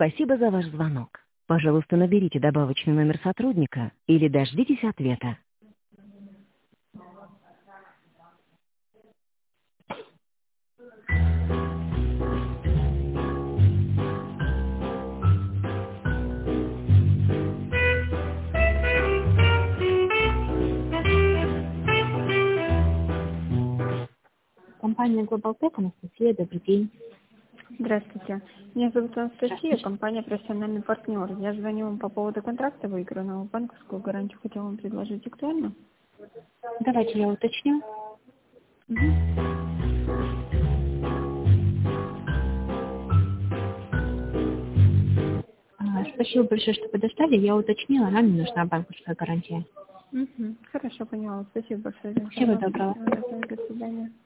Спасибо за ваш звонок. Пожалуйста, наберите добавочный номер сотрудника или дождитесь ответа. Компания Global Tech, Анастасия, добрый день. Здравствуйте. Меня зовут Анастасия, компания «Профессиональный партнер». Я звоню вам по поводу контракта, выигранного банковскую гарантию. Хотела вам предложить. Актуально? Давайте я уточню. Спасибо большое, что подоставили. Я уточнила, нам не нужна банковская гарантия. Хорошо, поняла. Спасибо большое за Всего информацию. доброго. До свидания.